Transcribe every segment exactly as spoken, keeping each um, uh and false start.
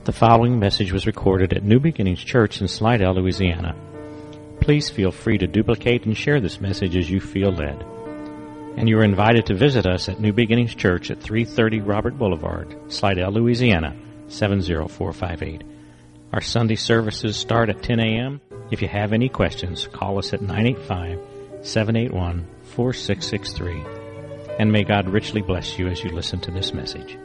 The following message was recorded at New Beginnings Church in Slidell, Louisiana. Please feel free to duplicate and share this message as you feel led. And you are invited to visit us at New Beginnings Church at three thirty Robert Boulevard, Slidell, Louisiana, seven zero four five eight. Our Sunday services start at ten a.m. If you have any questions, call us at nine eight five, seven eight one, four six six three. And may God richly bless you as you listen to this message.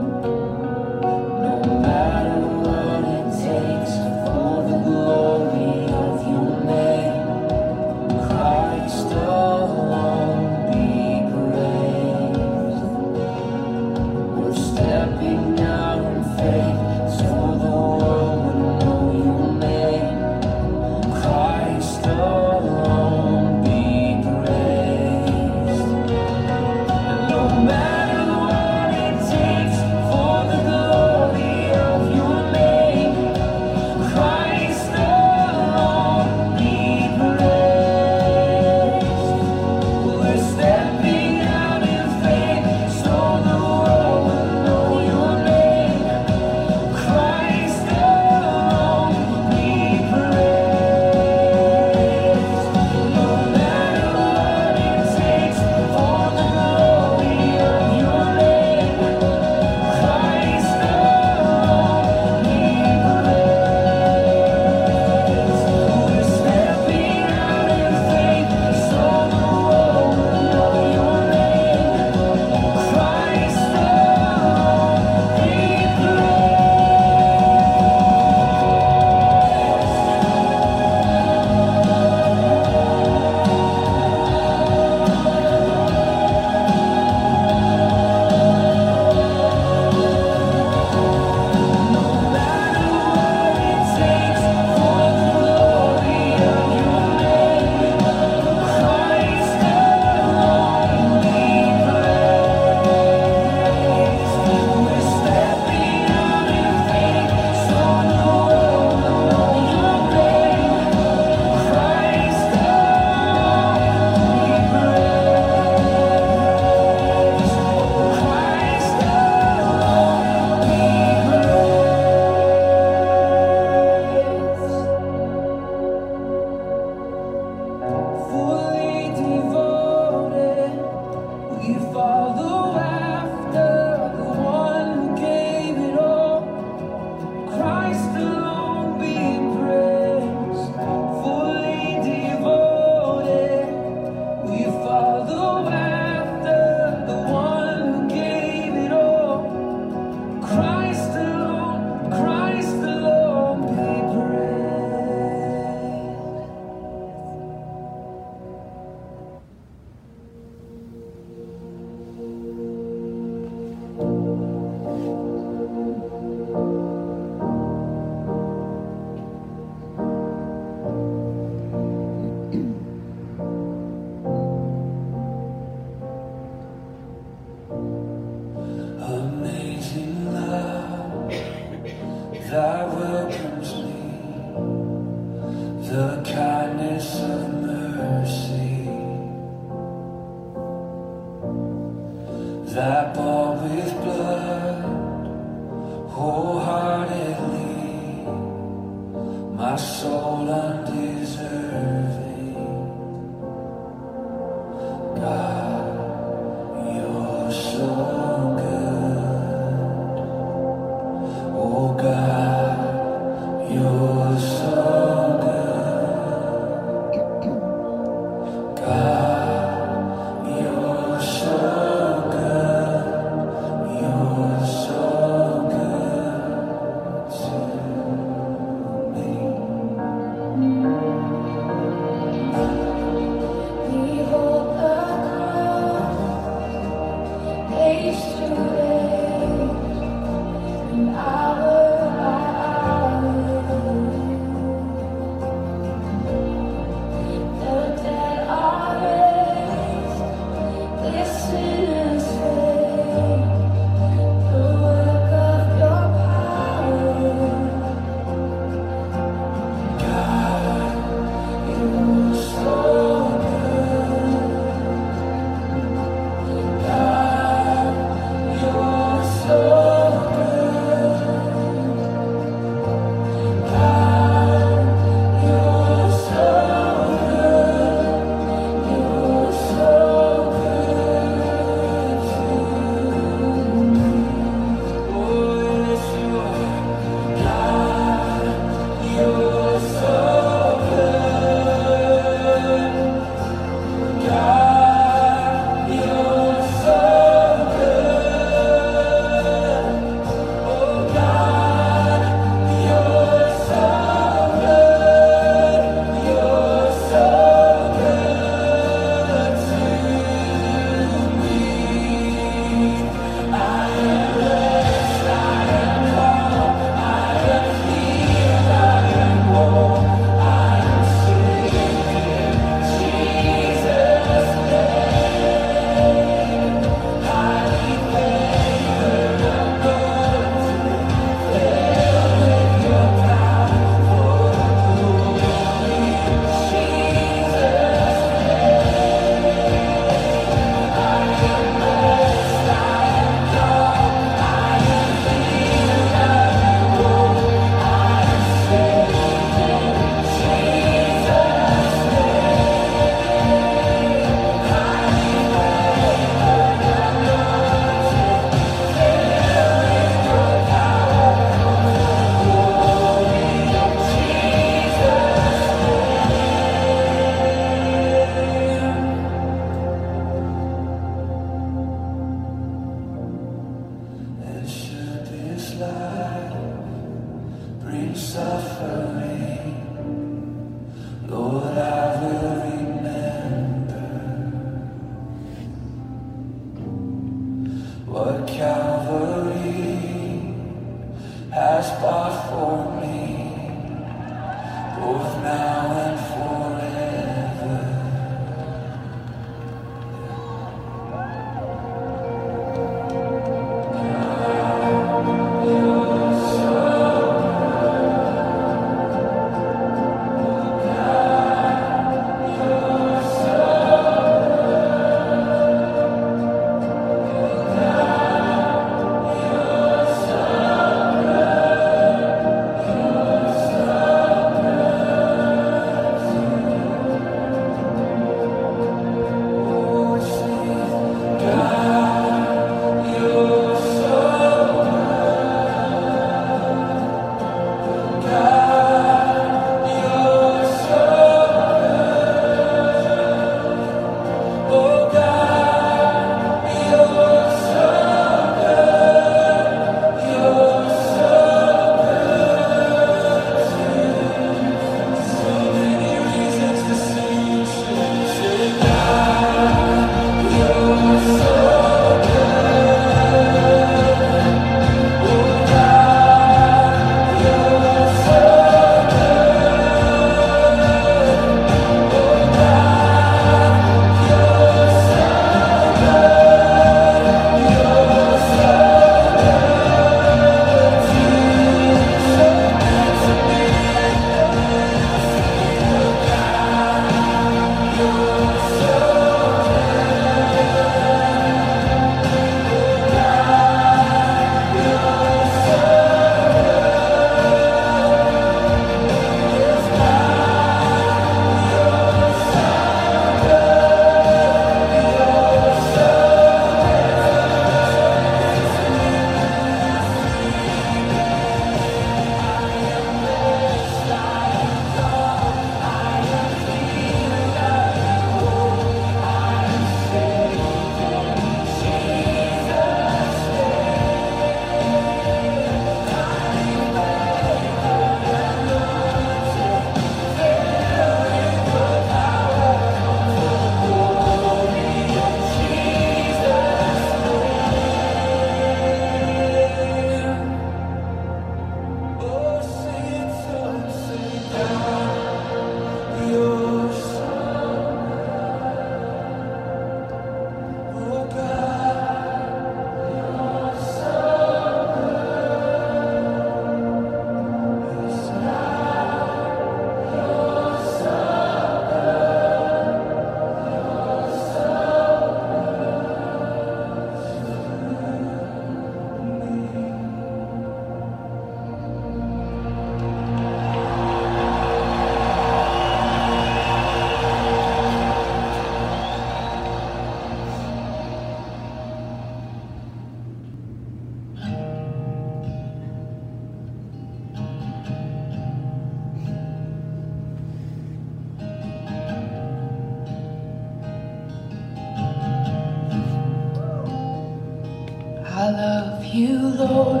I love you, Lord.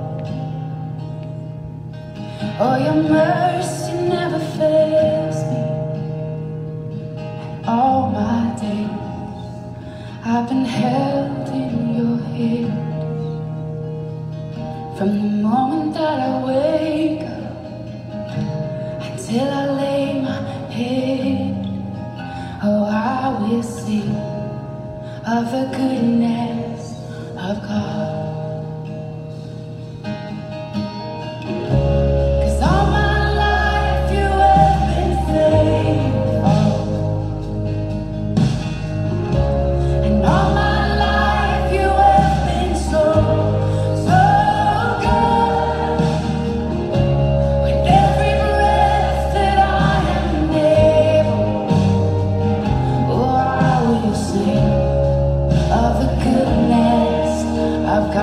Oh, your mercy never fails me. And all my days I've been held in your hand. From the moment that I wake up until I lay my head, oh, I will sing of the goodness of God. 'Cause all my life you have been faithful, and all my life you have been so, so good. With every breath that I am able, oh, I will sing of the goodness of God.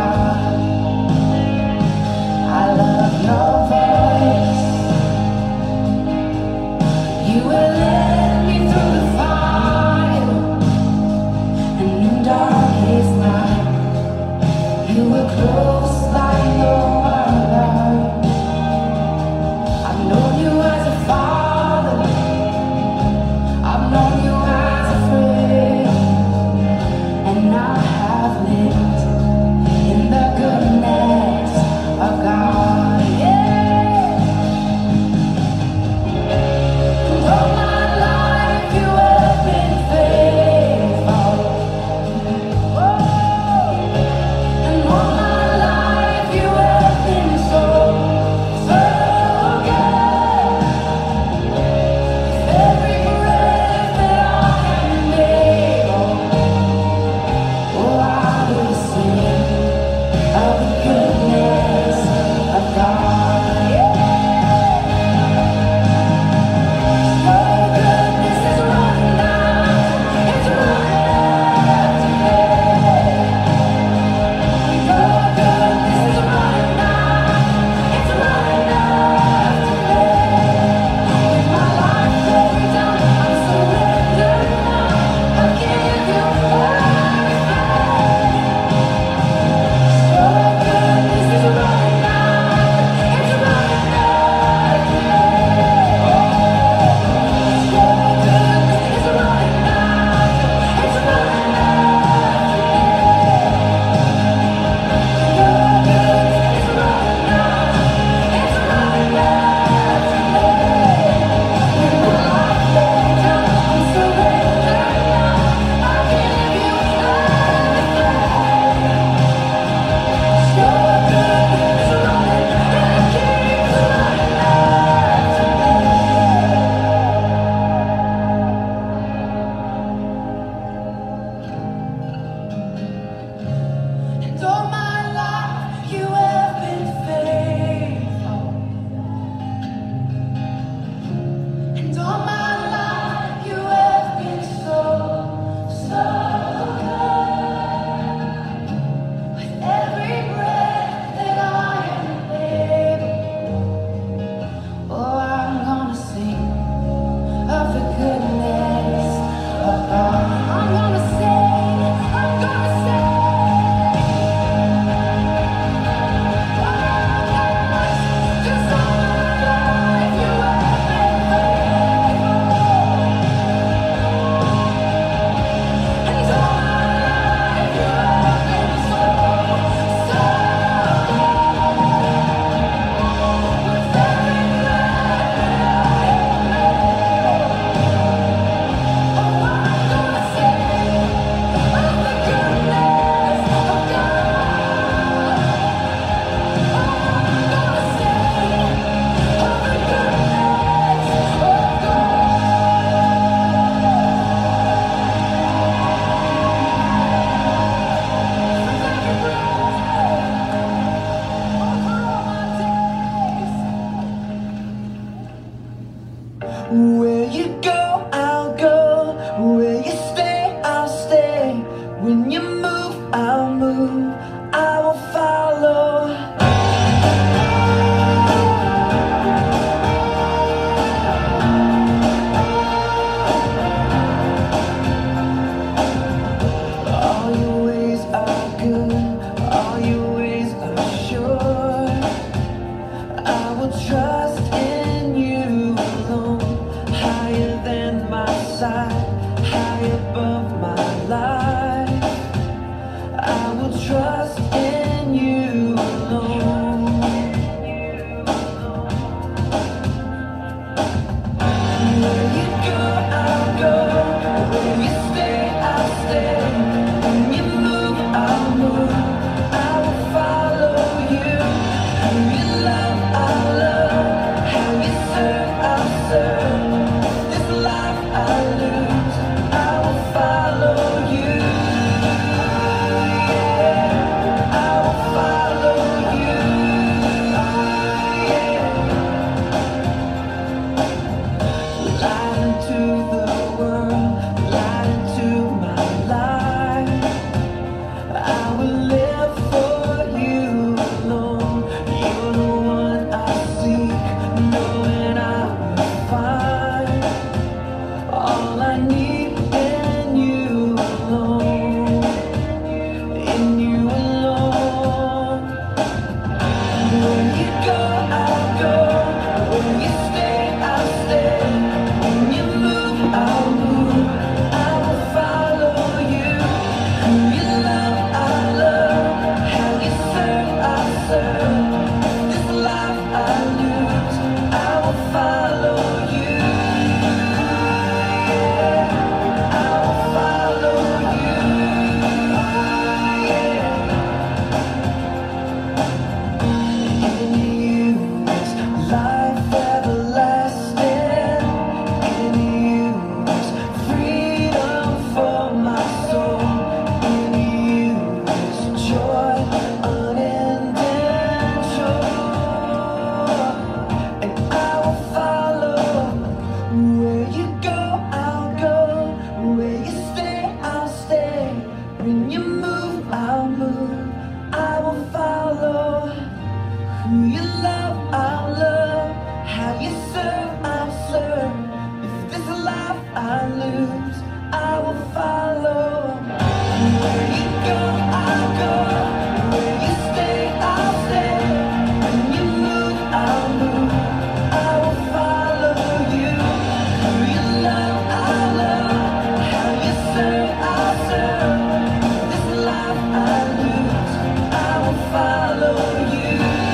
Who you love, I'll love. How you serve, I'll serve. If this life I lose, I will follow. Where you go, I'll go. Where you stay, I'll stay. When you move, I'll move. I will follow you. Who you love, I'll love. How you serve, I'll serve. If this life I lose, I will follow you.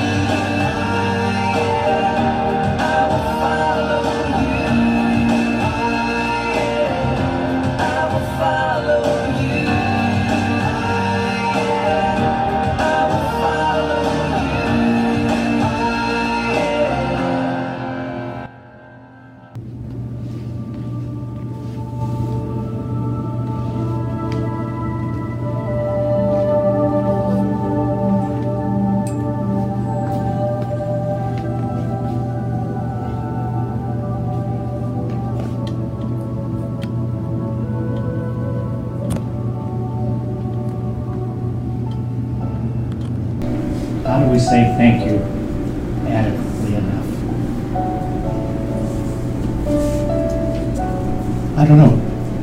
How do we say thank you adequately enough? I don't know.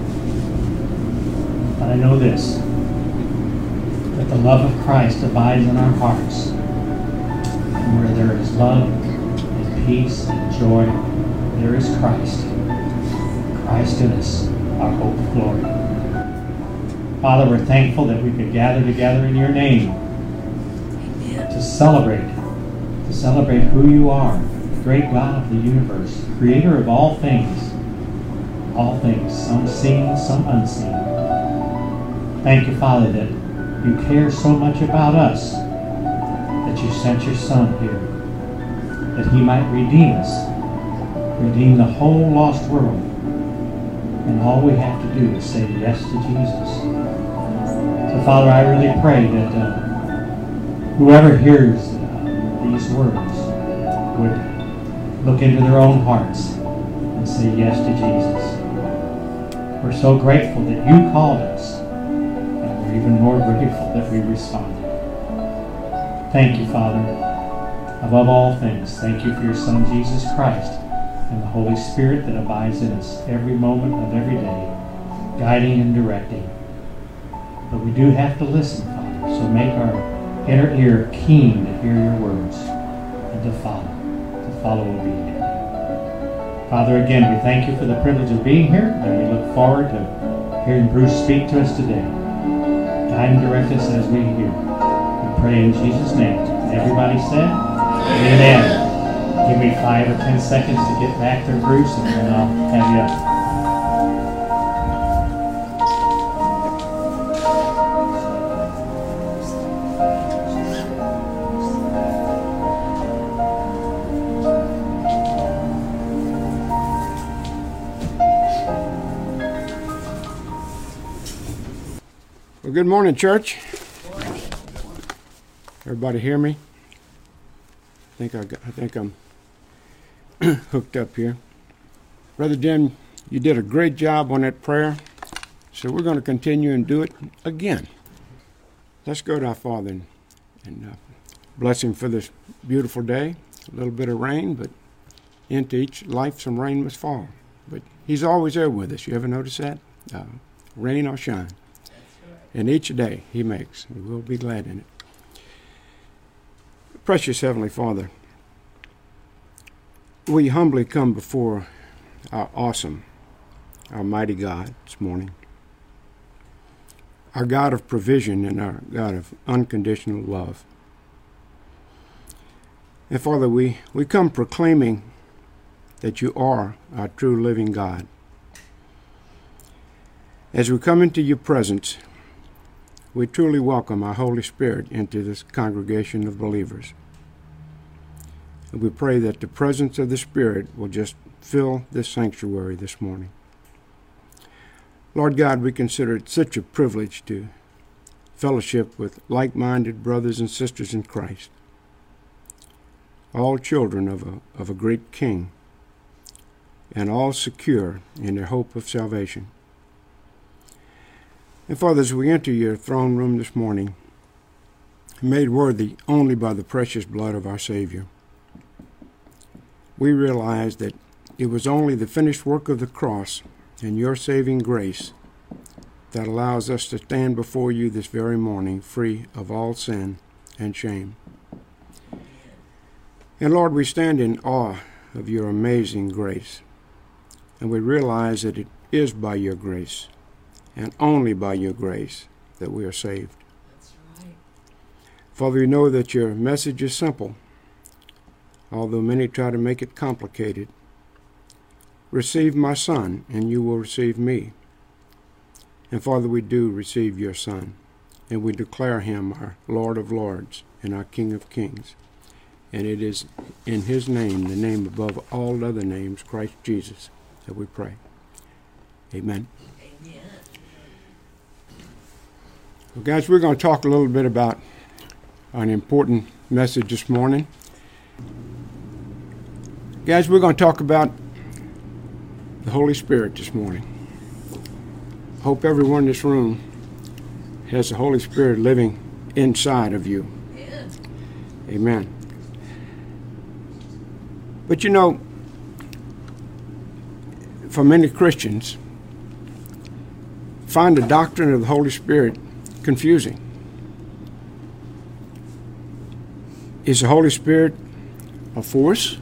But I know this, that the love of Christ abides in our hearts. And where there is love and peace and joy, there is Christ. Christ in us, our hope of glory. Father, we're thankful that we could gather together in your name to celebrate, to celebrate who you are, the great God of the universe, creator of all things, all things, some seen, some unseen. Thank you, Father, that you care so much about us, that you sent your Son here, that he might redeem us, redeem the whole lost world. And all we have to do is say yes to Jesus. So, Father, I really pray that uh, whoever hears uh, these words would look into their own hearts and say yes to Jesus. We're so grateful that you called us, and we're even more grateful that we responded. Thank you, Father. Above all things, thank you for your Son, Jesus Christ, and the Holy Spirit that abides in us every moment of every day, guiding and directing. But we do have to listen, Father, so make our inner ear keen to hear your words and to follow, to follow obediently. Father, again, we thank you for the privilege of being here, and we look forward to hearing Bruce speak to us today. Guide and direct us as we hear. We pray in Jesus' name. And everybody said, Amen. Amen. Give me five or ten seconds to get back there, Bruce, and then I'll have you up. Well, good morning, church. Everybody hear me? I think I, got, I think I'm hooked up here. Brother Jim, you did a great job on that prayer, so we're going to continue and do it again. Let's go to our Father and, and uh, bless him for this beautiful day. A little bit of rain, but into each life some rain must fall. But he's always there with us. You ever notice that? Uh, rain or shine. And each day he makes, and we'll be glad in it. Precious Heavenly Father, we humbly come before our awesome, our mighty God this morning, our God of provision and our God of unconditional love. And Father, we, we come proclaiming that you are our true living God. As we come into your presence, we truly welcome our Holy Spirit into this congregation of believers. And we pray that the presence of the Spirit will just fill this sanctuary this morning. Lord God, we consider it such a privilege to fellowship with like-minded brothers and sisters in Christ, all children of a, of a great King, and all secure in their hope of salvation. And Father, as we enter your throne room this morning, made worthy only by the precious blood of our Savior. We realize that it was only the finished work of the cross and your saving grace that allows us to stand before you this very morning free of all sin and shame. And Lord, we stand in awe of your amazing grace, and we realize that it is by your grace and only by your grace that we are saved. That's right. Father, we know that your message is simple, although many try to make it complicated. Receive my Son, and you will receive me. And Father, we do receive your Son, and we declare him our Lord of Lords and our King of Kings. And it is in his name, the name above all other names, Christ Jesus, that we pray. Amen. Amen. Well, guys, we're going to talk a little bit about an important message this morning. Guys, we're going to talk about the Holy Spirit this morning. Hope everyone in this room has the Holy Spirit living inside of you. Yeah. Amen. But you know, for many Christians, find the doctrine of the Holy Spirit confusing. Is the Holy Spirit a force?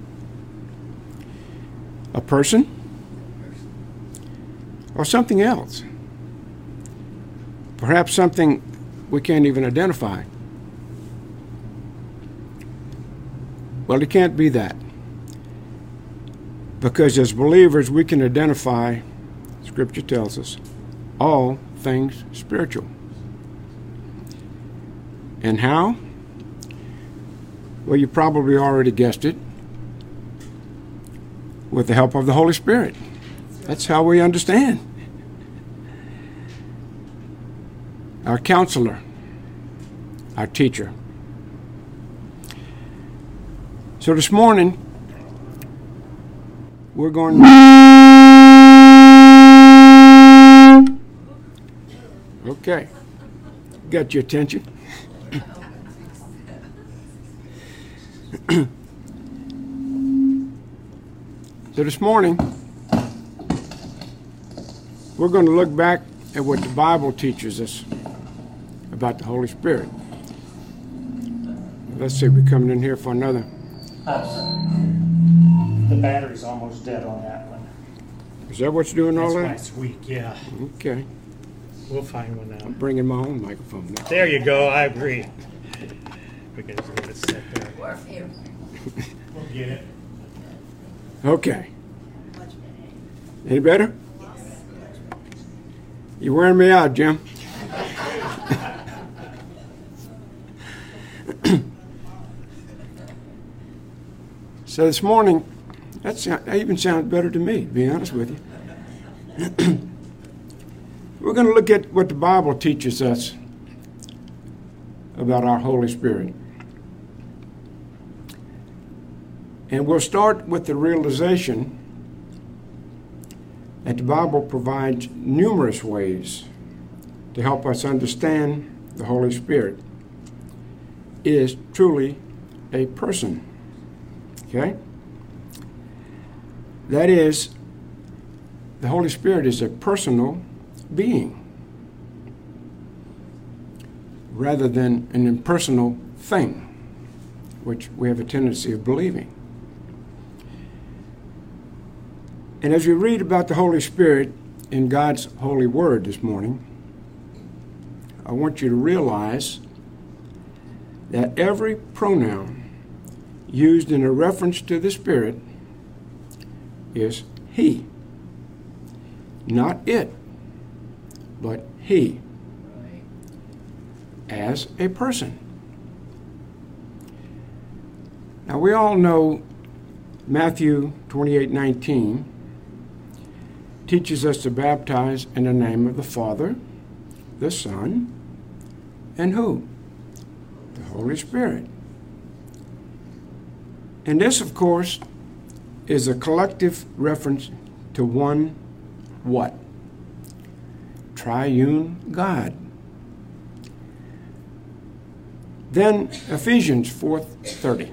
A person? Or something else? Perhaps something we can't even identify. Well, it can't be that. Because as believers, we can identify, Scripture tells us, all things spiritual. And how? Well, you probably already guessed it. With the help of the Holy Spirit. That's how we understand. Our counselor, our teacher. So this morning, we're going okay, got your attention. So this morning, we're going to look back at what the Bible teaches us about the Holy Spirit. Let's see, we're coming in here for another. The battery's almost dead on that one. Is that what's doing all That's that? why it's weak, yeah. Okay. We'll find one I'm now. bringing my own microphone now. There you go, I agree. We can just leave it sit there. Dwarf here. We'll get it. Okay. Any better? You're wearing me out, Jim. So this morning, that, sound, that even sounds better to me, to be honest with you. We're going to look at what the Bible teaches us about our Holy Spirit. And we'll start with the realization that the Bible provides numerous ways to help us understand the Holy Spirit is truly a person. Okay? That is, the Holy Spirit is a personal being rather than an impersonal thing, which we have a tendency of believing. And as we read about the Holy Spirit in God's holy word this morning, I want you to realize that every pronoun used in a reference to the Spirit is he. Not it, but he. Right. As a person. Now we all know Matthew twenty-eight nineteen teaches us to baptize in the name of the Father, the Son, and who? The Holy Spirit. And this, of course, is a collective reference to one what? Triune God. Then Ephesians four thirty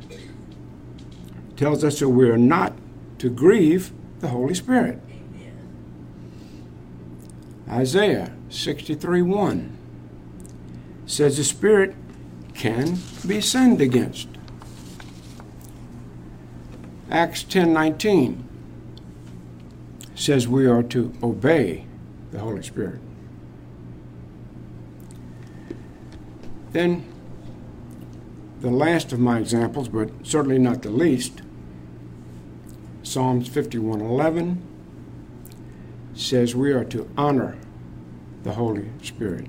tells us that we are not to grieve the Holy Spirit. Isaiah sixty-three one says the Spirit can be sinned against. Acts ten nineteen says we are to obey the Holy Spirit. Then, the last of my examples, but certainly not the least, Psalms fifty-one eleven says we are to honor the Holy Spirit.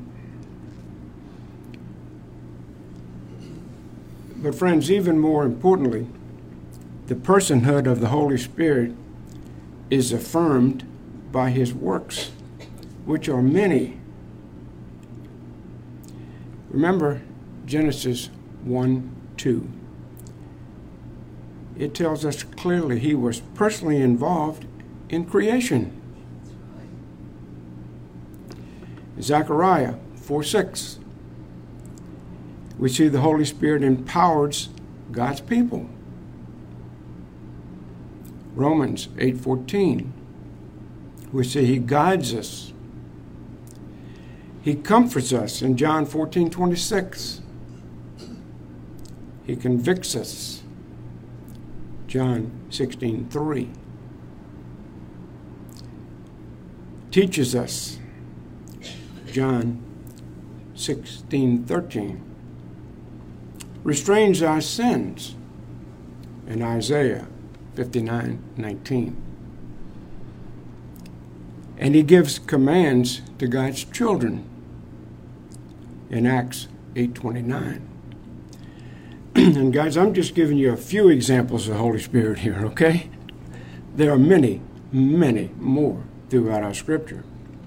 But friends, even more importantly, the personhood of the Holy Spirit is affirmed by his works, which are many. Remember Genesis one two. It tells us clearly he was personally involved in creation. Zechariah four six. We see the Holy Spirit empowers God's people. Romans eight fourteen. We see he guides us. He comforts us in John fourteen twenty-six. He convicts us. John sixteen three. Teaches us. John sixteen thirteen. Restrains our sins in Isaiah fifty-nine nineteen. And he gives commands to God's children in Acts eight twenty-nine. And guys, I'm just giving you a few examples of the Holy Spirit here, okay? There are many, many more throughout our Scripture.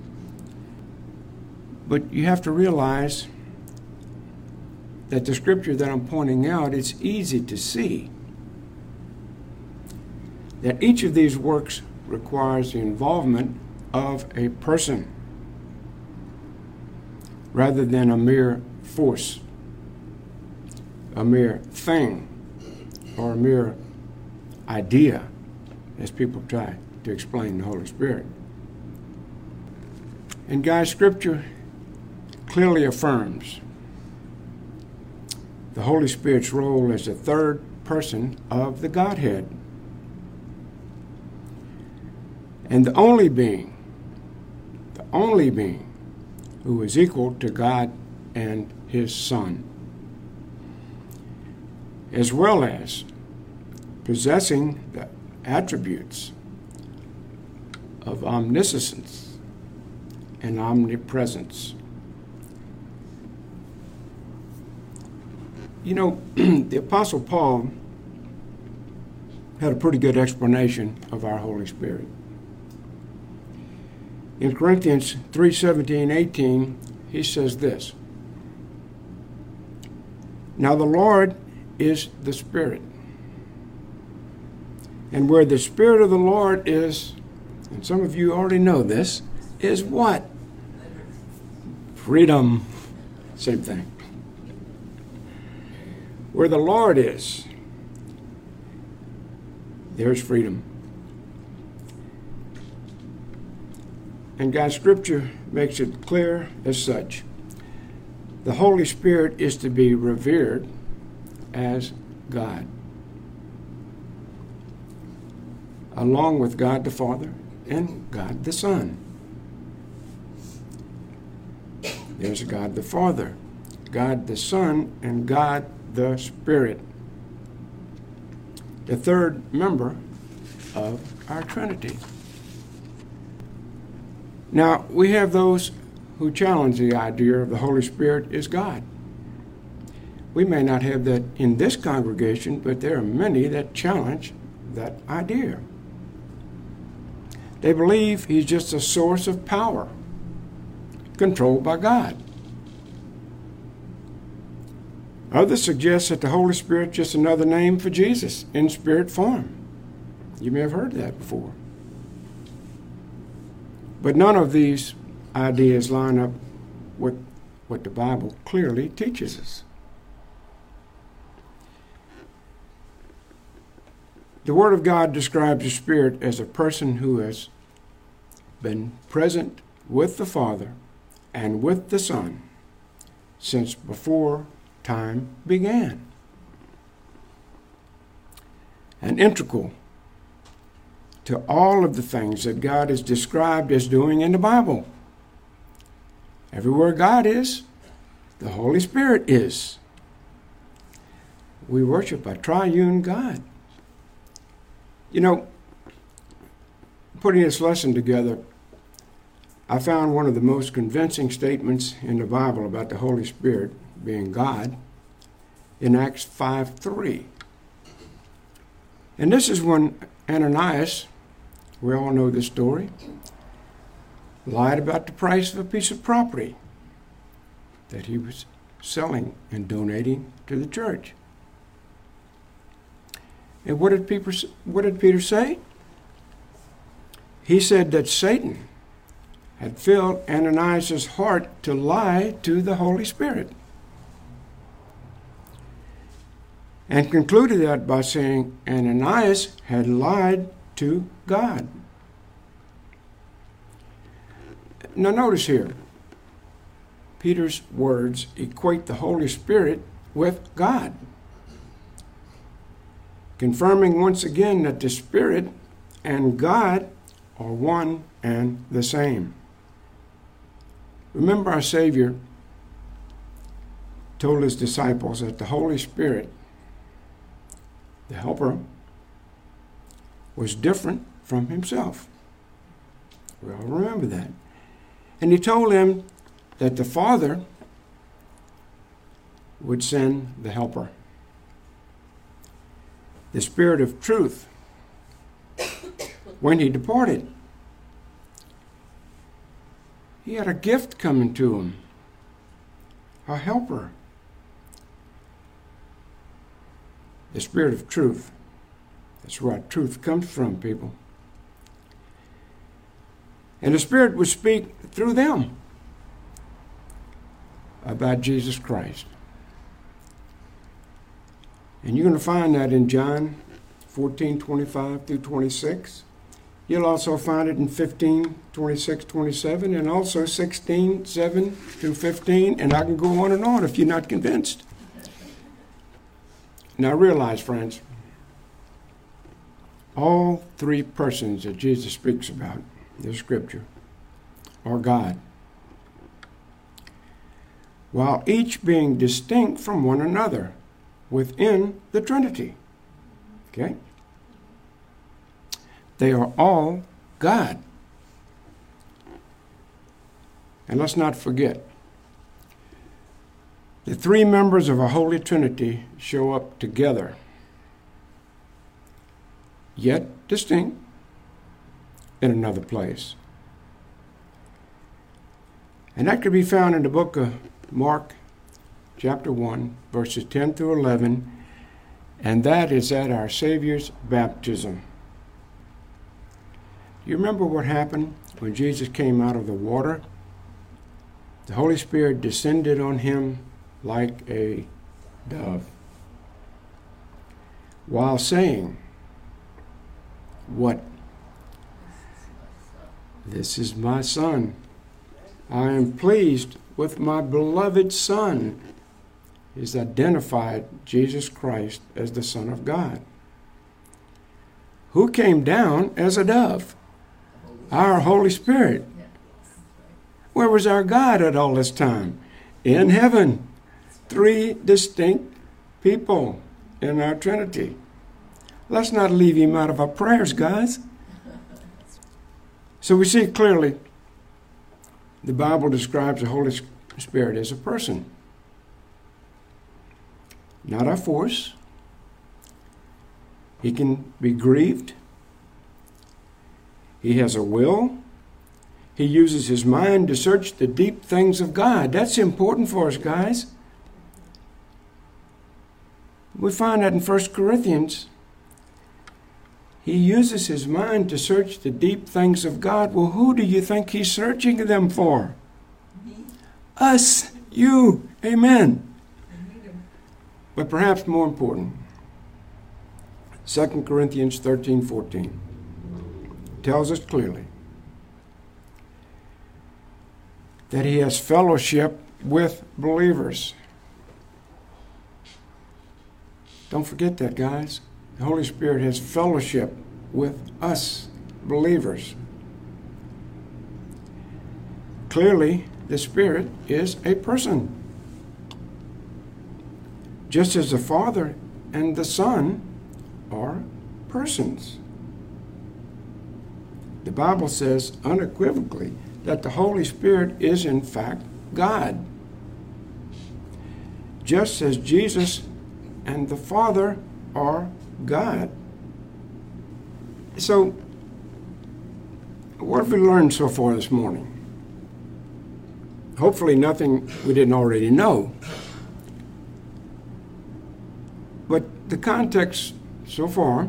But you have to realize that the Scripture that I'm pointing out, it's easy to see that each of these works requires the involvement of a person rather than a mere force, a mere thing, or a mere idea, as people try to explain the Holy Spirit. And guys, Scripture clearly affirms the Holy Spirit's role as the third person of the Godhead, and the only being, the only being who is equal to God and his Son, as well as possessing the attributes of omniscience and omnipresence. You know, the Apostle Paul had a pretty good explanation of our Holy Spirit. In Corinthians three seventeen eighteen, he says this: Now the Lord is the Spirit. And where the Spirit of the Lord is, and some of you already know this, is what? Freedom. Same thing. Where the Lord is, there's freedom. And God's Scripture makes it clear as such. The Holy Spirit is to be revered as God, along with God the Father and God the Son. There's God the Father, God the Son, and God the Spirit, the third member of our Trinity. Now, we have those who challenge the idea of the Holy Spirit is God. We may not have that in this congregation, but there are many that challenge that idea. They believe he's just a source of power, controlled by God. Others suggest that the Holy Spirit is just another name for Jesus in spirit form. You may have heard that before. But none of these ideas line up with what the Bible clearly teaches us. The Word of God describes the Spirit as a person who has been present with the Father and with the Son since before time began, and integral to all of the things that God is described as doing in the Bible. Everywhere God is, the Holy Spirit is. We worship a triune God. You know, putting this lesson together, I found one of the most convincing statements in the Bible about the Holy Spirit being God in Acts five three. And this is when Ananias, we all know this story, lied about the price of a piece of property that he was selling and donating to the church. And what did Peter, what did Peter say? He said that Satan had filled Ananias' heart to lie to the Holy Spirit, and concluded that by saying Ananias had lied to God. Now notice here, Peter's words equate the Holy Spirit with God, confirming once again that the Spirit and God are one and the same. Remember, our Savior told his disciples that the Holy Spirit, the Helper, was different from himself. We all remember that. And he told them that the Father would send the Helper, the Spirit of truth, when he departed. He had a gift coming to him, a helper, the Spirit of truth. That's where truth comes from, people. And the Spirit would speak through them about Jesus Christ. And you're going to find that in John fourteen twenty-five through twenty-six. You'll also find it in fifteen, twenty-six, twenty-seven, and also sixteen, seven through fifteen, and I can go on and on if you're not convinced. Now realize, friends, all three persons that Jesus speaks about in the Scripture are God, while each being distinct from one another within the Trinity. Okay? They are all God. And let's not forget, the three members of a Holy Trinity show up together, yet distinct, in another place. And that could be found in the book of Mark, chapter one, verses ten through eleven, and that is at our Savior's baptism. You remember what happened when Jesus came out of the water? The Holy Spirit descended on him like a dove, while saying, what? This is my Son. I am pleased with my beloved Son. He's identified Jesus Christ as the Son of God, who came down as a dove. Our Holy Spirit. Where was our God at all this time? In heaven. Three distinct people in our Trinity. Let's not leave him out of our prayers, guys. So we see clearly the Bible describes the Holy Spirit as a person, not a force. He can be grieved. He has a will. He uses his mind to search the deep things of God. That's important for us, guys. We find that in First Corinthians. He uses his mind to search the deep things of God. Well, who do you think he's searching them for? Me. Us. You. Amen. But perhaps more important, Second Corinthians thirteen fourteen tells us clearly that he has fellowship with believers. Don't forget that, guys. The Holy Spirit has fellowship with us, believers. Clearly, the Spirit is a person. Just as the Father and the Son are persons. The Bible says unequivocally that the Holy Spirit is in fact God. Just as Jesus and the Father are God. So, what have we learned so far this morning? Hopefully nothing we didn't already know. But the context so far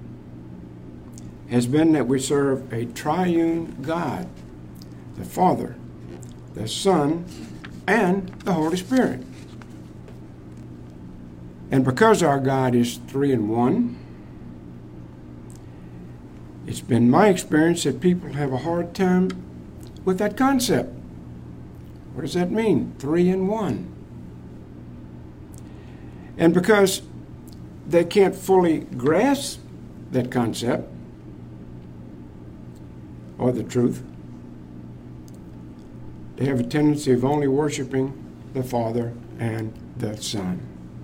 has been that we serve a triune God, the Father, the Son, and the Holy Spirit. And because our God is three in one, it's been my experience that people have a hard time with that concept. What does that mean? Three in one. And because they can't fully grasp that concept or the truth, they have a tendency of only worshiping the Father and the Son.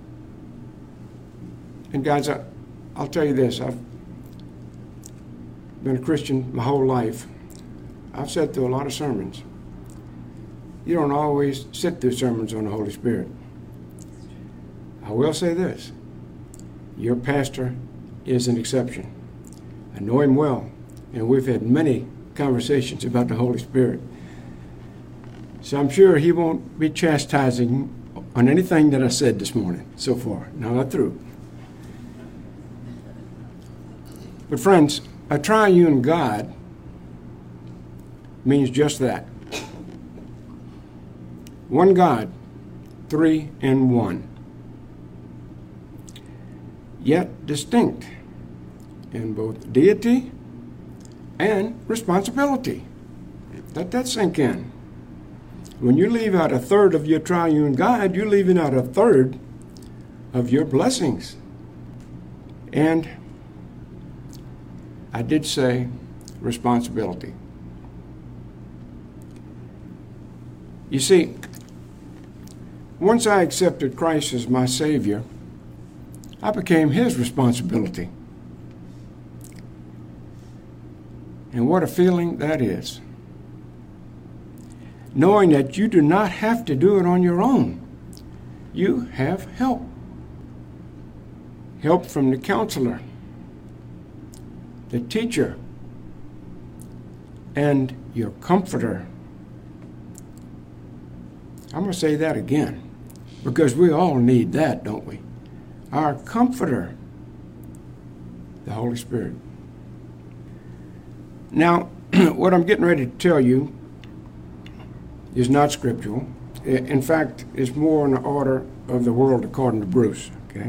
And guys, I, I'll tell you this, I've been a Christian my whole life. I've sat through a lot of sermons. You don't always sit through sermons on the Holy Spirit. I will say this, your pastor is an exception. I know him well, and we've had many conversations about the Holy Spirit. So I'm sure he won't be chastising on anything that I said this morning so far. Now, not through. But friends, a triune God means just that. One God, three in one. Yet distinct in both deity and responsibility. Let that sink in. When you leave out a third of your triune God, you're leaving out a third of your blessings. And I did say responsibility. You see, once I accepted Christ as my Savior, I became His responsibility. And what a feeling that is. Knowing that you do not have to do it on your own. You have help. Help from the counselor, the teacher, and your comforter. I'm going to say that again, because we all need that, don't we? Our comforter, the Holy Spirit. Now, what I'm getting ready to tell you is not scriptural. In fact, it's more in the order of the world according to Bruce, okay?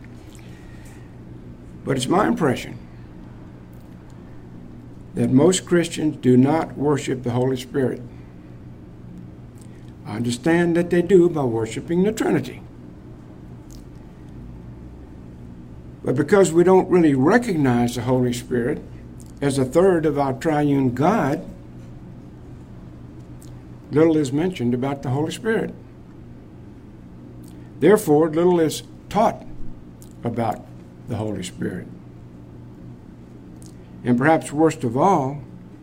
But it's my impression that most Christians do not worship the Holy Spirit. I understand that they do by worshiping the Trinity. But because we don't really recognize the Holy Spirit as a third of our triune God, little is mentioned about the Holy Spirit. Therefore, little is taught about the Holy Spirit. And perhaps worst of all,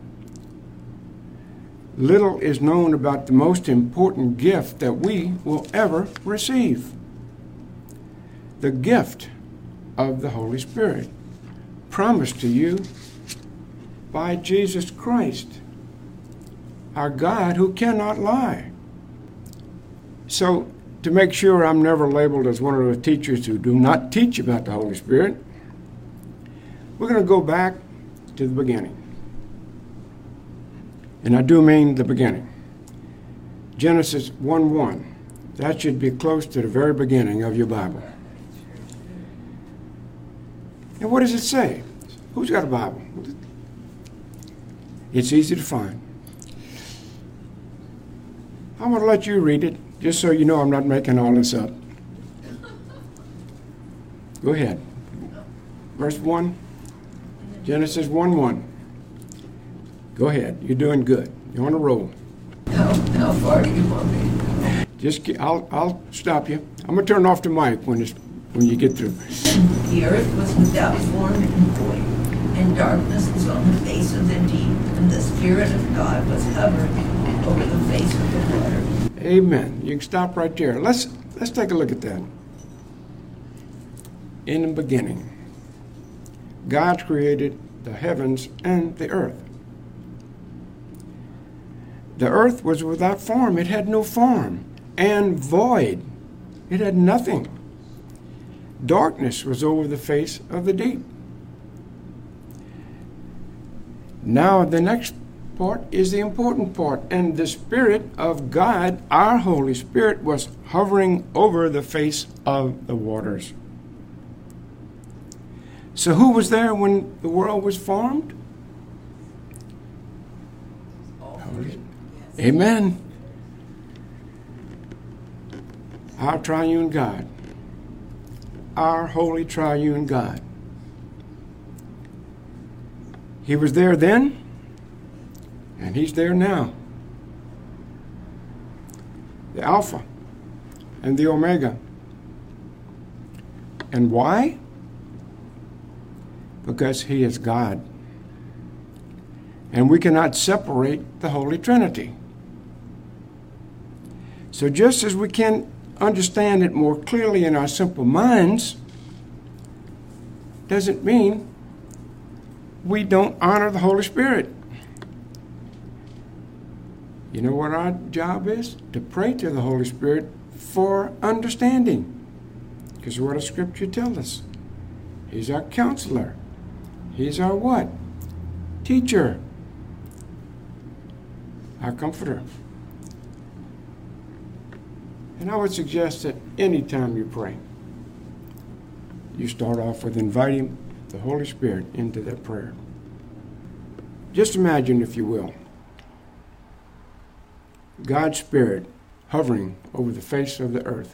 little is known about the most important gift that we will ever receive. The gift of the Holy Spirit, promised to you by Jesus Christ, our God who cannot lie. So, to make sure I'm never labeled as one of the teachers who do not teach about the Holy Spirit, we're going to go back to the beginning. And I do mean the beginning. Genesis one one. That should be close to the very beginning of your Bible. And what does it say? Who's got a Bible? It's easy to find. I'm going to let you read it, just so you know I'm not making all this up. Go ahead. Verse one. Genesis one one. Go ahead. You're doing good. You're on a roll. How, how far do you want me? Just get, I'll I'll stop you. I'm gonna turn off the mic when it's when you get through. The earth was without form and void, and darkness was on the face of the deep, and the Spirit of God was hovering over the face of the water. Amen. You can stop right there. Let's let's take a look at that. In the beginning, God created the heavens and the earth. The earth was without form. It had no form. And void. It had nothing. Darkness was over the face of the deep. Now the next part is the important part. And the Spirit of God, our Holy Spirit, was hovering over the face of the waters. So who was there when the world was formed? Holy. Amen. Our triune God. Our holy triune God. He was there then, and he's there now. The Alpha and the Omega. And why? Because he is God. And we cannot separate the Holy Trinity. So just as we can understand it more clearly in our simple minds, doesn't mean we don't honor the Holy Spirit. You know what our job is? To pray to the Holy Spirit for understanding. Because what does Scripture tell us? He's our counselor. He's our what? Teacher. Our comforter. And I would suggest that any time you pray, you start off with inviting the Holy Spirit into that prayer. Just imagine, if you will, God's Spirit hovering over the face of the earth.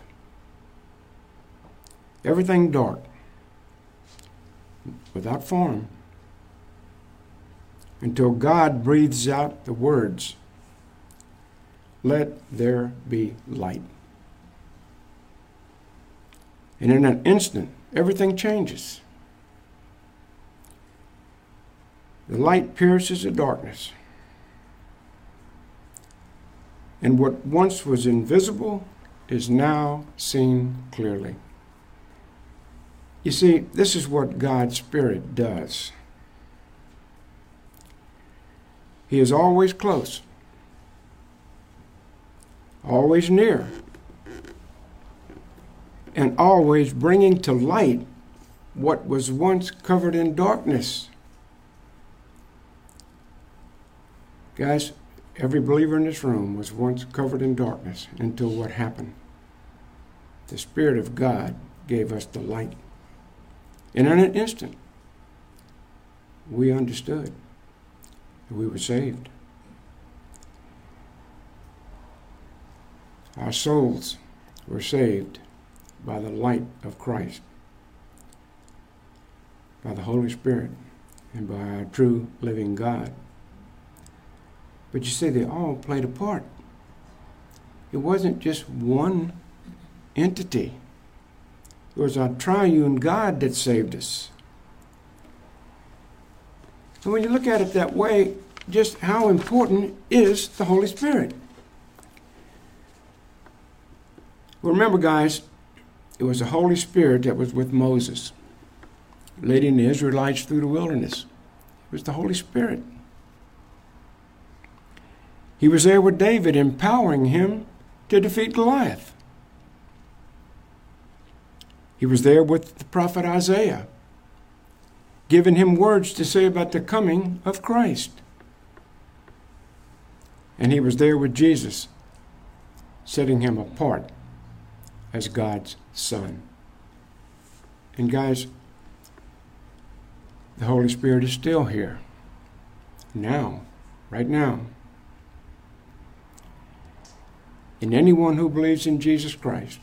Everything dark, without form, until God breathes out the words, "Let there be light." And in an instant, everything changes. The light pierces the darkness. And what once was invisible is now seen clearly. You see, this is what God's Spirit does. He is always close, always near, and always bringing to light what was once covered in darkness. Guys, every believer in this room was once covered in darkness until what happened? The Spirit of God gave us the light. And in an instant, we understood that we were saved. Our souls were saved by the light of Christ, by the Holy Spirit, and by our true living God. But you see, they all played a part. It wasn't just one entity. It was our triune God that saved us. And when you look at it that way, just how important is the Holy Spirit? Remember, guys, it was the Holy Spirit that was with Moses, leading the Israelites through the wilderness. It was the Holy Spirit. He was there with David, empowering him to defeat Goliath. He was there with the prophet Isaiah, giving him words to say about the coming of Christ. And he was there with Jesus, setting him apart as God's Son. And guys, The Holy Spirit is still here. Now, right now. And anyone who believes in Jesus Christ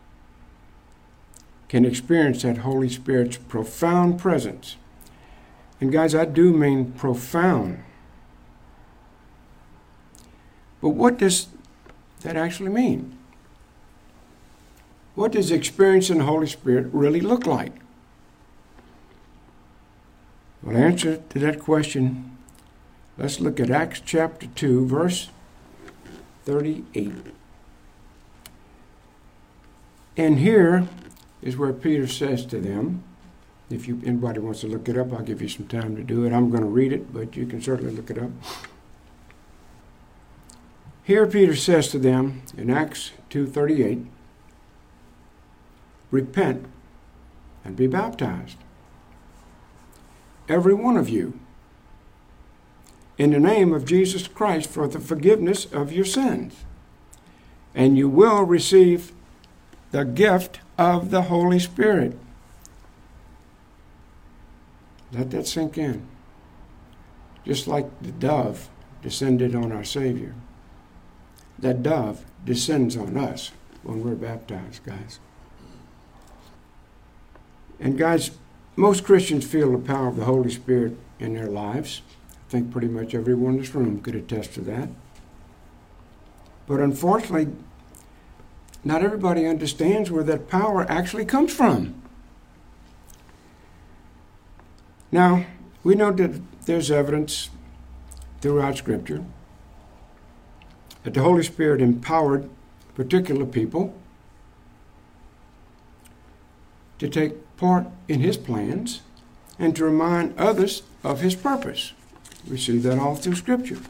can experience that Holy Spirit's profound presence. And guys, I do mean profound. But what does that actually mean? What does experiencing the Holy Spirit really look like? Well, the answer to that question, let's look at Acts chapter two, verse thirty-eight. And here is where Peter says to them, if you anybody wants to look it up, I'll give you some time to do it. I'm going to read it, but you can certainly look it up. Here Peter says to them in Acts two thirty-eight, repent and be baptized, every one of you, in the name of Jesus Christ for the forgiveness of your sins, and you will receive the gift of the Holy Spirit. Let that sink in. Just like the dove descended on our Savior. That dove descends on us when we're baptized, guys. And guys, most Christians feel the power of the Holy Spirit in their lives. I think pretty much everyone in this room could attest to that. But unfortunately, not everybody understands where that power actually comes from. Now, we know that there's evidence throughout Scripture that the Holy Spirit empowered particular people to take part in His plans and to remind others of His purpose. We see that all through Scripture.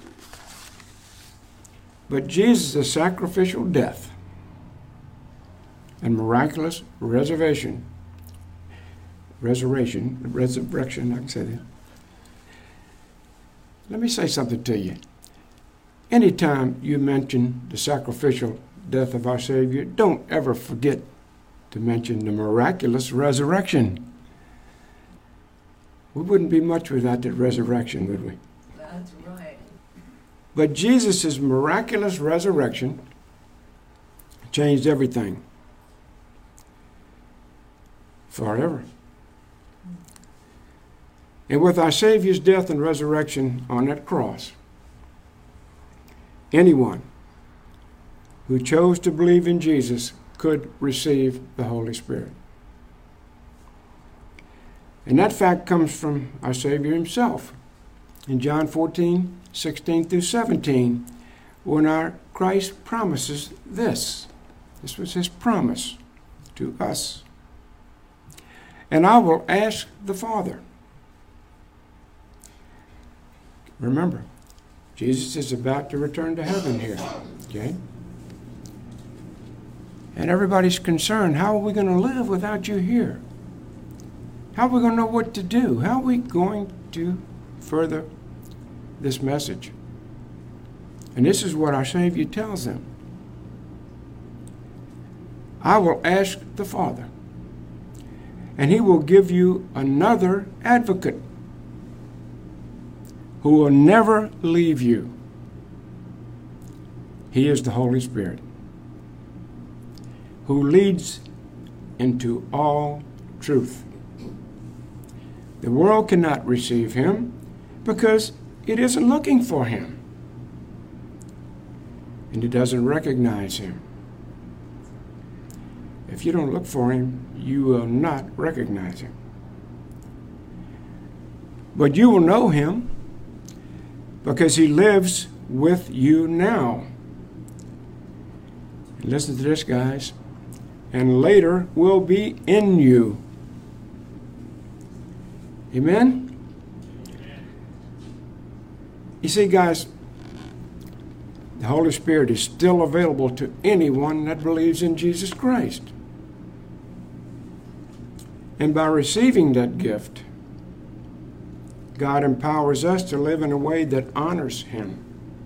But Jesus' sacrificial death and miraculous resurrection, resurrection, resurrection, I can say that. Let me say something to you. Anytime you mention the sacrificial death of our Savior, don't ever forget to mention the miraculous resurrection. We wouldn't be much without that resurrection, would we? That's right. But Jesus' miraculous resurrection changed everything. Forever. And with our Savior's death and resurrection on that cross, anyone who chose to believe in Jesus could receive the Holy Spirit. And that fact comes from our Savior Himself. In John fourteen, sixteen through seventeen, when our Christ promises this. This was His promise to us. And I will ask the Father. Remember, Jesus is about to return to heaven here, okay? And everybody's concerned, how are we going to live without you here? How are we going to know what to do? How are we going to further this message? And this is what our Savior tells them. I will ask the Father, and He will give you another advocate who will never leave you. He is the Holy Spirit, who leads into all truth. The world cannot receive Him because it isn't looking for Him, and it doesn't recognize Him. If you don't look for Him, you will not recognize Him. But you will know Him because He lives with you now. And listen to this, guys. And later will be in you. Amen? You see, guys, the Holy Spirit is still available to anyone that believes in Jesus Christ. And by receiving that gift, God empowers us to live in a way that honors Him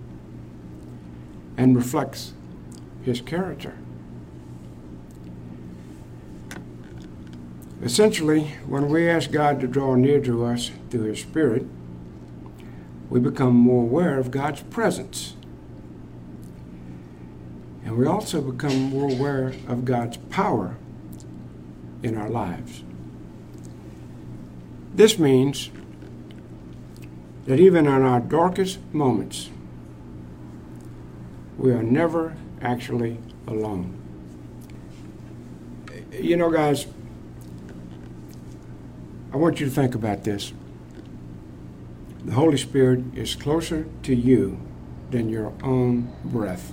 and reflects His character. Essentially, when we ask God to draw near to us through His Spirit, we become more aware of God's presence. And we also become more aware of God's power in our lives. This means that even in our darkest moments, we are never actually alone. You know, guys, I want you to think about this. The Holy Spirit is closer to you than your own breath.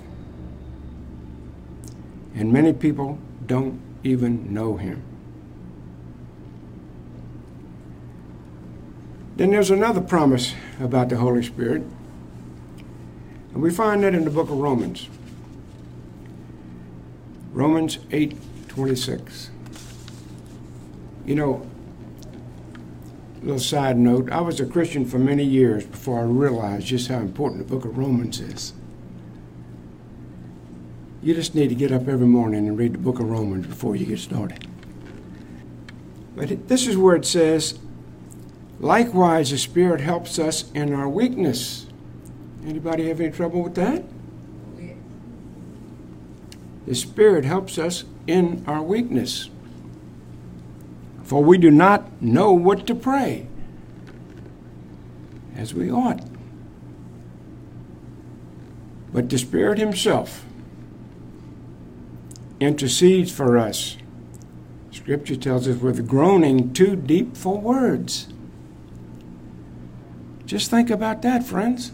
And many people don't even know Him. Then there's another promise about the Holy Spirit. And we find that in the book of Romans. Romans eight twenty-six. You know, a little side note, I was a Christian for many years before I realized just how important the book of Romans is. You just need to get up every morning and read the book of Romans before you get started. But it, this is where it says, likewise, the Spirit helps us in our weakness. Anybody have any trouble with that? The Spirit helps us in our weakness. For we do not know what to pray as we ought. But the Spirit Himself intercedes for us. Scripture tells us with groaning too deep for words. Just think about that, friends.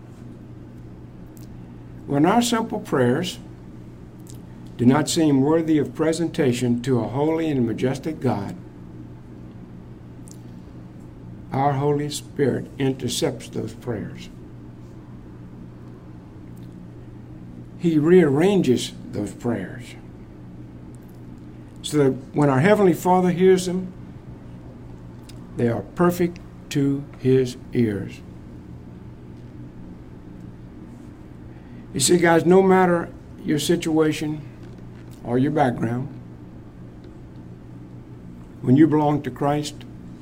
When our simple prayers do not seem worthy of presentation to a holy and majestic God, our Holy Spirit intercepts those prayers. He rearranges those prayers so that when our Heavenly Father hears them, they are perfect to His ears. You see, guys, no matter your situation or your background, when you belong to Christ,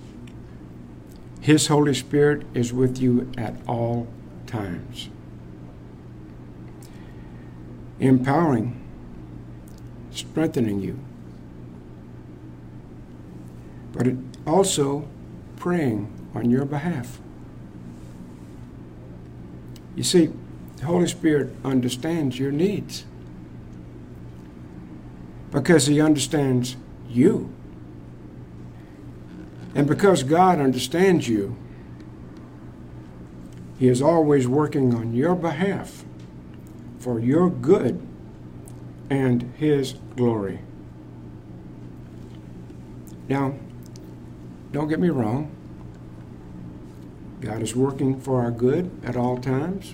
His Holy Spirit is with you at all times, empowering, strengthening you, but it also praying on your behalf. You see, the Holy Spirit understands your needs because He understands you. And because God understands you, He is always working on your behalf for your good and His glory. Now, don't get me wrong. God is working for our good at all times.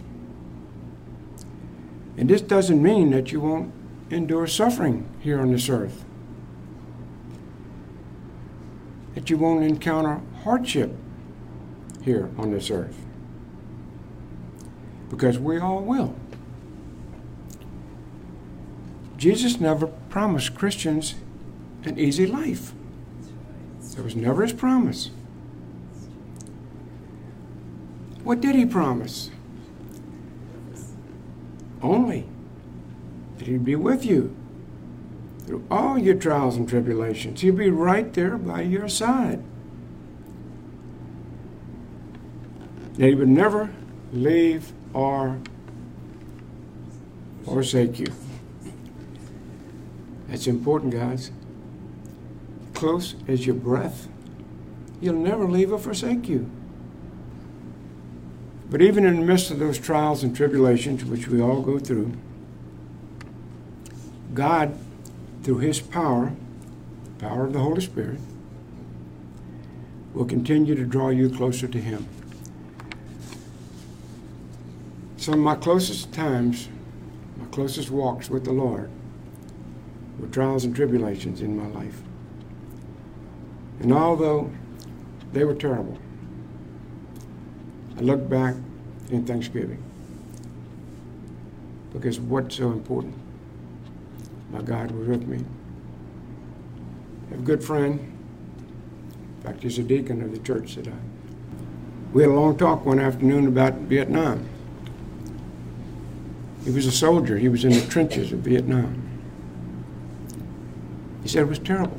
And this doesn't mean that you won't endure suffering here on this earth, that you won't encounter hardship here on this earth, because we all will. Jesus never promised Christians an easy life. That was never His promise. What did He promise? Only that He'd be with you through all your trials and tribulations. He'll be right there by your side. That He would never leave or forsake you. That's important, guys. Close as your breath, He'll never leave or forsake you. But even in the midst of those trials and tribulations, which we all go through, God, through His power, the power of the Holy Spirit, will continue to draw you closer to Him. Some of my closest times, my closest walks with the Lord, were trials and tribulations in my life. And although they were terrible, I look back in thanksgiving, because what's so important? My God was with me. I have a good friend In fact, he's a deacon of the church that I. We had a long talk one afternoon about Vietnam. He was a soldier. He was in the trenches of Vietnam. He said it was terrible.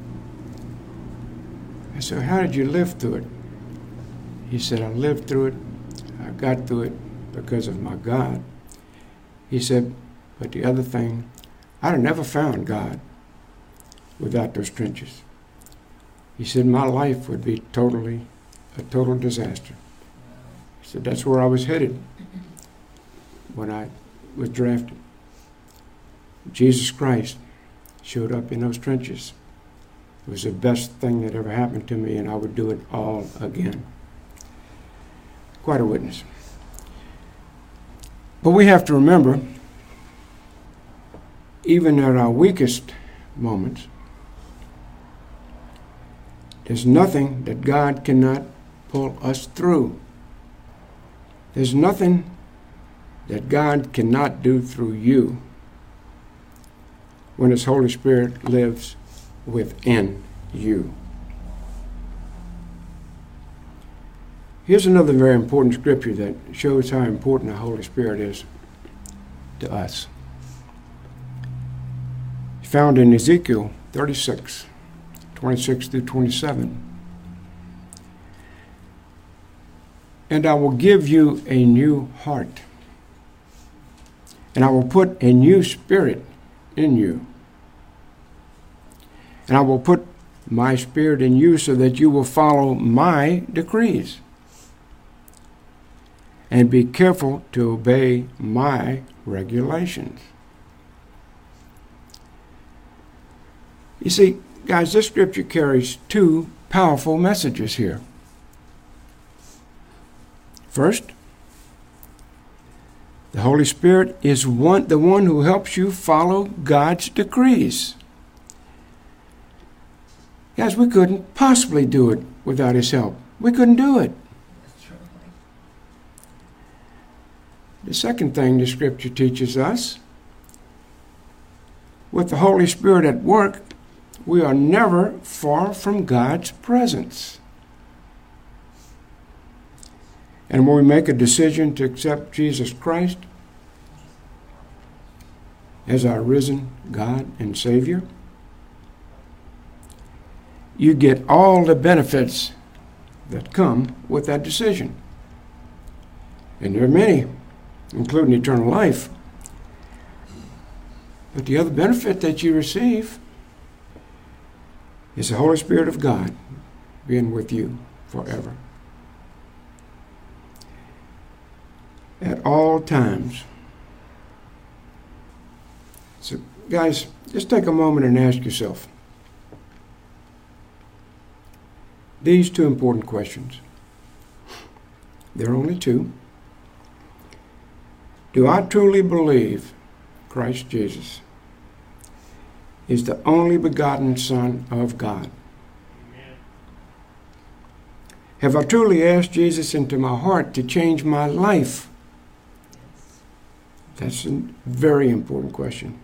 I said, how did you live through it? He said, I lived through it. I got through it because of my God. He said, but the other thing, I'd have never found God without those trenches. He said, my life would be totally, a total disaster. He said, that's where I was headed when I was drafted. Jesus Christ showed up in those trenches. It was the best thing that ever happened to me, and I would do it all again. Quite a witness. But we have to remember, even at our weakest moments, there's nothing that God cannot pull us through. There's nothing that God cannot do through you when His Holy Spirit lives within you. Here's another very important scripture that shows how important the Holy Spirit is to us. It's found in Ezekiel thirty-six, twenty-six through twenty-seven. And I will give you a new heart, and I will put a new spirit in you. And I will put my spirit in you so that you will follow my decrees and be careful to obey my regulations. You see, guys, this scripture carries two powerful messages here. First, the Holy Spirit is one, the one who helps you follow God's decrees. Guys, we couldn't possibly do it without His help. We couldn't do it. The second thing the scripture teaches us, with the Holy Spirit at work, we are never far from God's presence. And when we make a decision to accept Jesus Christ as our risen God and Savior, you get all the benefits that come with that decision. And there are many, including eternal life. But the other benefit that you receive is the Holy Spirit of God being with you forever. At all times. So, guys, just take a moment and ask yourself these two important questions. There are only two. Do I truly believe Christ Jesus is the only begotten Son of God? Amen. Have I truly asked Jesus into my heart to change my life? That's a very important question.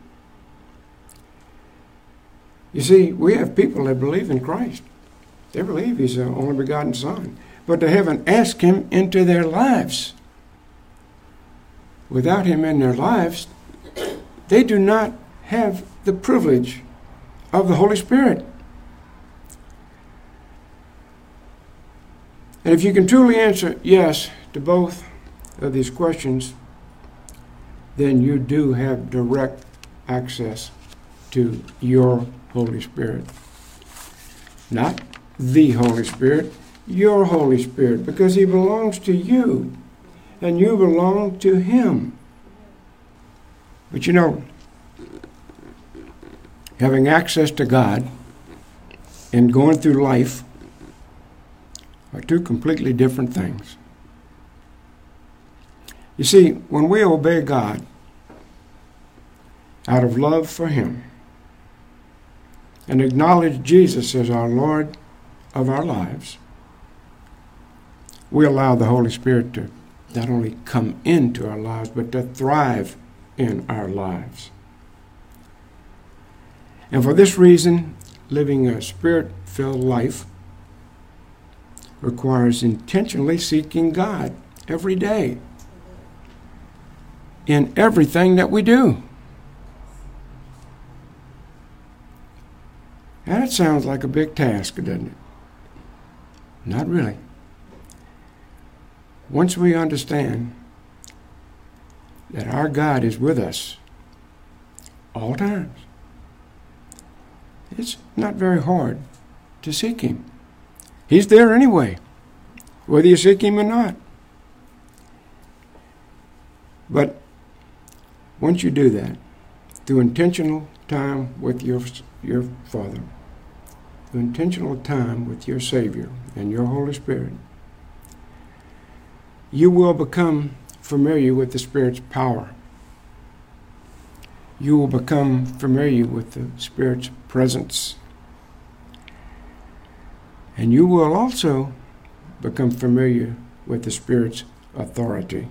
You see, we have people that believe in Christ. They believe He's the only begotten Son, but they haven't asked Him into their lives. Without Him in their lives, they do not have the privilege of the Holy Spirit. And if you can truly answer yes to both of these questions, then you do have direct access to your Holy Spirit. Not the Holy Spirit, your Holy Spirit, because He belongs to you and you belong to Him. But you know, having access to God and going through life are two completely different things. You see, when we obey God out of love for Him and acknowledge Jesus as our Lord of our lives, we allow the Holy Spirit to not only come into our lives, but to thrive in our lives. And for this reason, living a Spirit-filled life requires intentionally seeking God every day in everything that we do. And it sounds like a big task, doesn't it? Not really. Once we understand that our God is with us all times, it's not very hard to seek Him. He's there anyway, whether you seek Him or not. But once you do that, through intentional time with your, your Father, through intentional time with your Savior and your Holy Spirit, you will become familiar with the Spirit's power. You will become familiar with the Spirit's presence. And you will also become familiar with the Spirit's authority.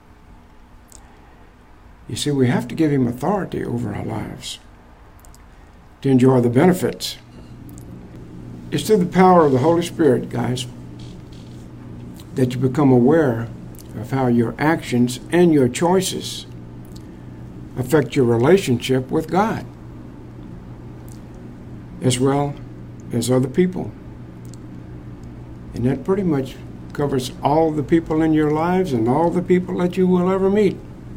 You see, we have to give Him authority over our lives to enjoy the benefits. It's through the power of the Holy Spirit, guys, that you become aware of how your actions and your choices affect your relationship with God, as well as other people. And that pretty much covers all the people in your lives and all the people that you will ever meet.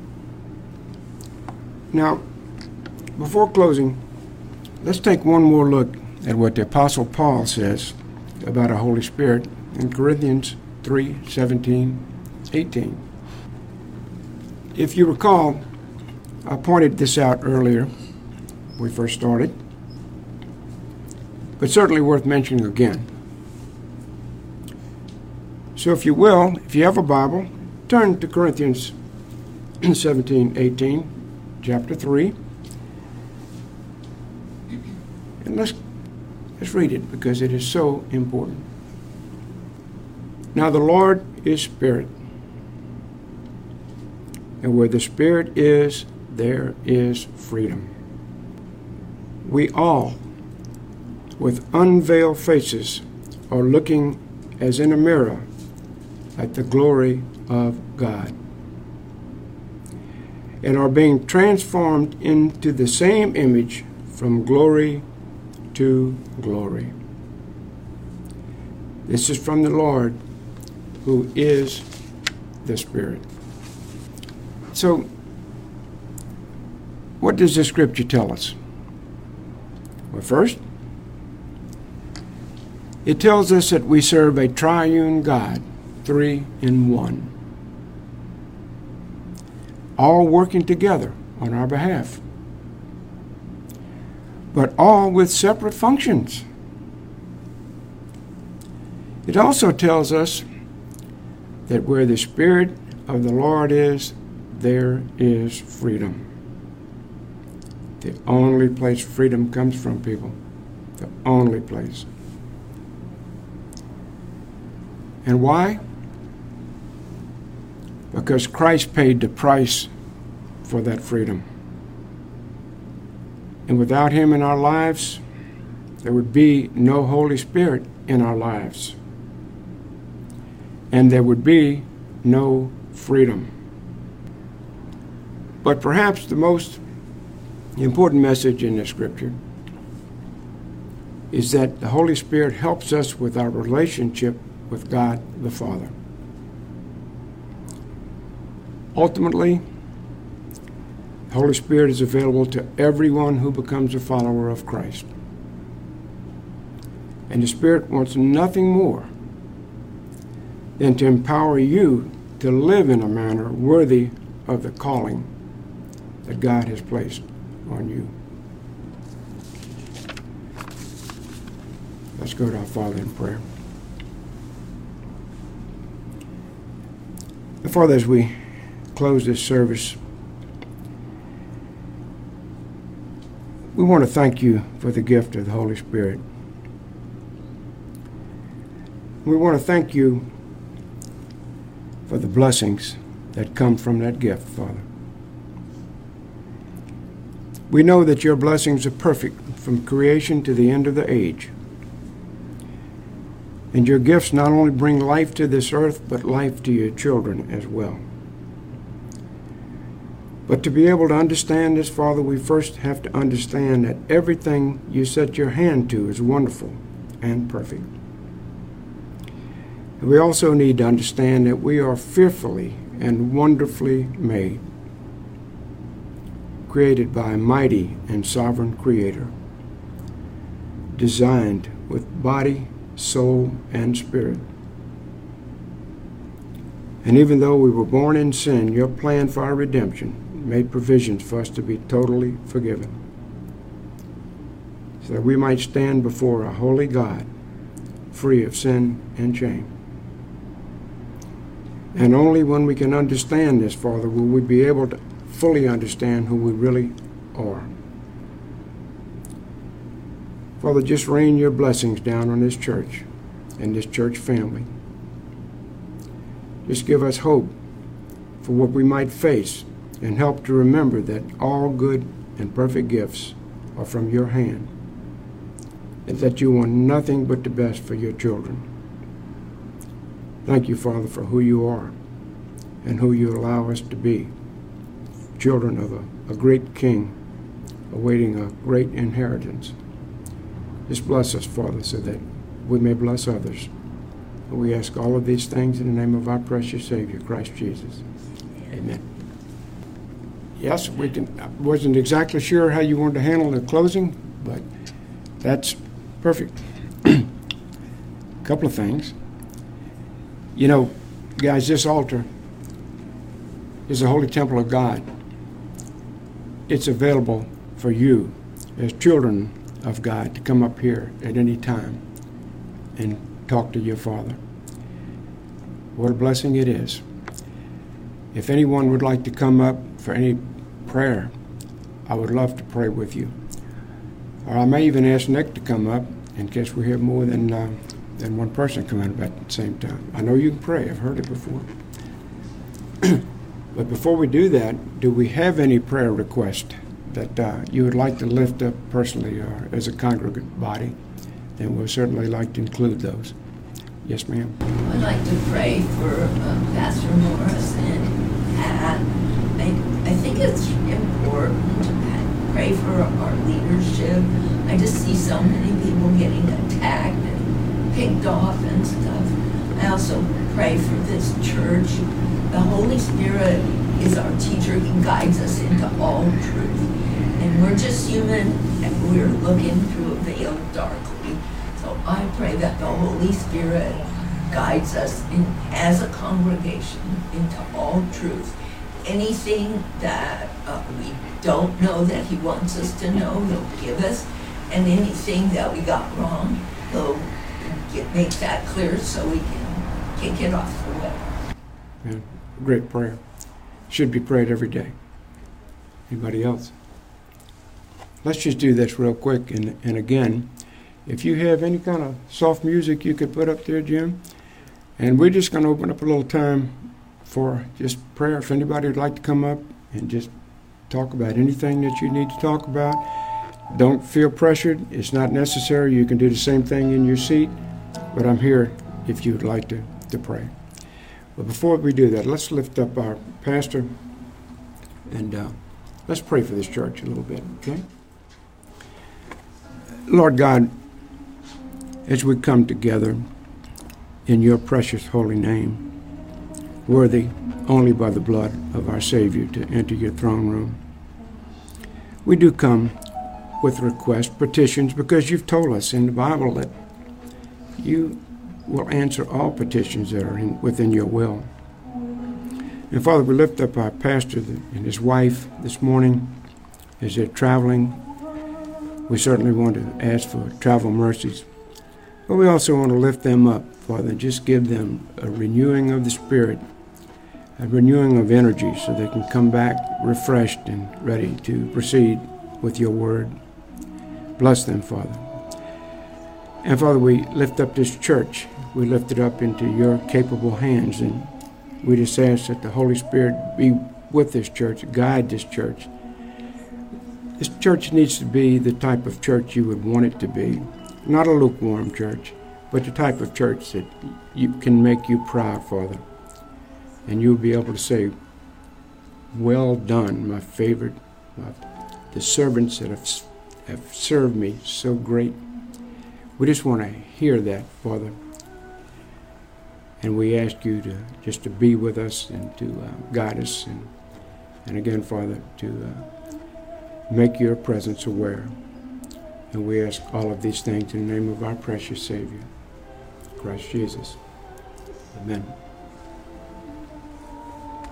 Now, before closing, let's take one more look at what the Apostle Paul says about the Holy Spirit in Corinthians three, seventeen, eighteen. If you recall, I pointed this out earlier when we first started, but certainly worth mentioning again. So if you will, if you have a Bible, turn to Corinthians seventeen, eighteen, chapter three, and let's, let's read it because it is so important. Now the Lord is Spirit, and where the Spirit is, there is freedom. We all, with unveiled faces, are looking as in a mirror at the glory of God, and are being transformed into the same image from glory to glory. This is from the Lord, who is the Spirit. So, what does the Scripture tell us? Well, first, it tells us that we serve a triune God, three in one, all working together on our behalf, but all with separate functions. It also tells us that where the Spirit of the Lord is, there is freedom. The only place freedom comes from, people. The only place. And why? Because Christ paid the price for that freedom. And without Him in our lives, there would be no Holy Spirit in our lives. And there would be no freedom. But perhaps the most important message in the Scripture is that the Holy Spirit helps us with our relationship with God the Father. Ultimately, the Holy Spirit is available to everyone who becomes a follower of Christ. And the Spirit wants nothing more than to empower you to live in a manner worthy of the calling that God has placed on you. Let's go to our Father in prayer. Father, as we close this service, we want to thank you for the gift of the Holy Spirit. We want to thank you for the blessings that come from that gift, Father. We know that your blessings are perfect from creation to the end of the age. And your gifts not only bring life to this earth, but life to your children as well. But to be able to understand this, Father, we first have to understand that everything you set your hand to is wonderful and perfect. And we also need to understand that we are fearfully and wonderfully made, created by a mighty and sovereign Creator, designed with body, soul, and spirit. And even though we were born in sin, your plan for our redemption made provisions for us to be totally forgiven, so that we might stand before a holy God, free of sin and shame. And only when we can understand this, Father, will we be able to fully understand who we really are. Father, just rain your blessings down on this church and this church family. Just give us hope for what we might face, and help to remember that all good and perfect gifts are from your hand, and that you want nothing but the best for your children. Thank you, Father, for who you are and who you allow us to be, children of a, a great King awaiting a great inheritance. Just bless us, Father, so that we may bless others. And we ask all of these things in the name of our precious Savior, Christ Jesus. Amen. Yes, we can. I wasn't exactly sure how you wanted to handle the closing, but that's perfect. A couple of things. You know, guys, this altar is a holy temple of God. It's available for you as children of God to come up here at any time and talk to your Father. What a blessing it is. If anyone would like to come up for any prayer, I would love to pray with you. Or I may even ask Nick to come up in case we have more than uh, than one person coming up at the same time. I know you can pray. I've heard it before. But before we do that, do we have any prayer request that uh, you would like to lift up personally or as a congregate body? Then we'll certainly like to include those. Yes, ma'am. I'd like to pray for uh, Pastor Morris and Pat. I, I think it's important to pray for our leadership. I just see so many people getting attacked and picked off and stuff. I also pray for this church. The Holy Spirit is our teacher. He guides us into all truth. And we're just human, and we're looking through a veil darkly. So I pray that the Holy Spirit guides us in, as a congregation into all truth. Anything that uh, we don't know that he wants us to know, he'll give us. And anything that we got wrong, he'll get, make that clear so we can kick it off the way. Yeah, great prayer. Should be prayed every day. Anybody else? Let's just do this real quick. And, and again, if you have any kind of soft music you could put up there, Jim, and we're just going to open up a little time for just prayer. If anybody would like to come up and just talk about anything that you need to talk about, don't feel pressured. It's not necessary. You can do the same thing in your seat, but I'm here if you would like to, to pray. But before we do that, let's lift up our pastor and uh, let's pray for this church a little bit, okay? Lord God, as we come together in your precious holy name, worthy only by the blood of our Savior to enter your throne room, we do come with requests, petitions, because you've told us in the Bible that you will answer all petitions that are in, within your will. And Father, we lift up our pastor and his wife this morning as they're traveling. We certainly want to ask for travel mercies, but we also want to lift them up, Father, and just give them a renewing of the Spirit, a renewing of energy so they can come back refreshed and ready to proceed with your word. Bless them, Father. And Father, we lift up this church. We lift it up into your capable hands, and we just ask that the Holy Spirit be with this church, guide this church. This church needs to be the type of church you would want it to be, not a lukewarm church, but the type of church that you can make you proud, Father. And you'll be able to say, well done, my favorite, my, the servants that have, have served me so great. We just want to hear that, Father. And we ask you to just to be with us and to uh, guide us. And, and again, Father, to uh, make your presence aware. And we ask all of these things in the name of our precious Savior, Christ Jesus. Amen.